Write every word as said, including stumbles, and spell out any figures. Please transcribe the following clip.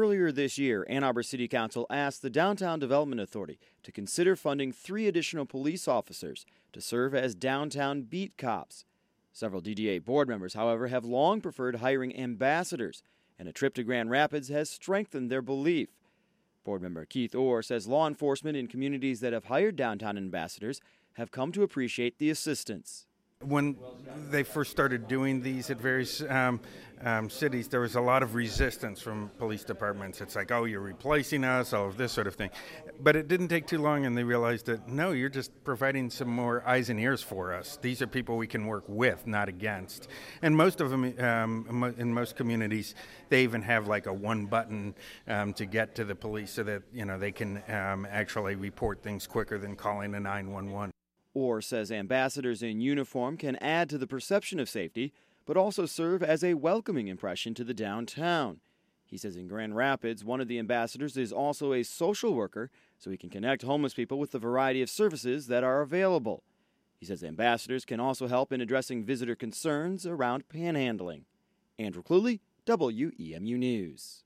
Earlier this year, Ann Arbor City Council asked the Downtown Development Authority to consider funding three additional police officers to serve as downtown beat cops. Several D D A board members, however, have long preferred hiring ambassadors, and a trip to Grand Rapids has strengthened their belief. Board member Keith Orr says law enforcement in communities that have hired downtown ambassadors have come to appreciate the assistance. When they first started doing these at various um, um, cities, there was a lot of resistance from police departments. It's like, oh, you're replacing us, all of this sort of thing. But it didn't take too long, and they realized that, no, you're just providing some more eyes and ears for us. These are people we can work with, not against. And most of them, um, in most communities, they even have like a one button um, to get to the police so that, you know, they can um, actually report things quicker than calling a nine one one. Orr says ambassadors in uniform can add to the perception of safety, but also serve as a welcoming impression to the downtown. He says in Grand Rapids, one of the ambassadors is also a social worker, so he can connect homeless people with the variety of services that are available. He says ambassadors can also help in addressing visitor concerns around panhandling. Andrew Cluley, W E M U News.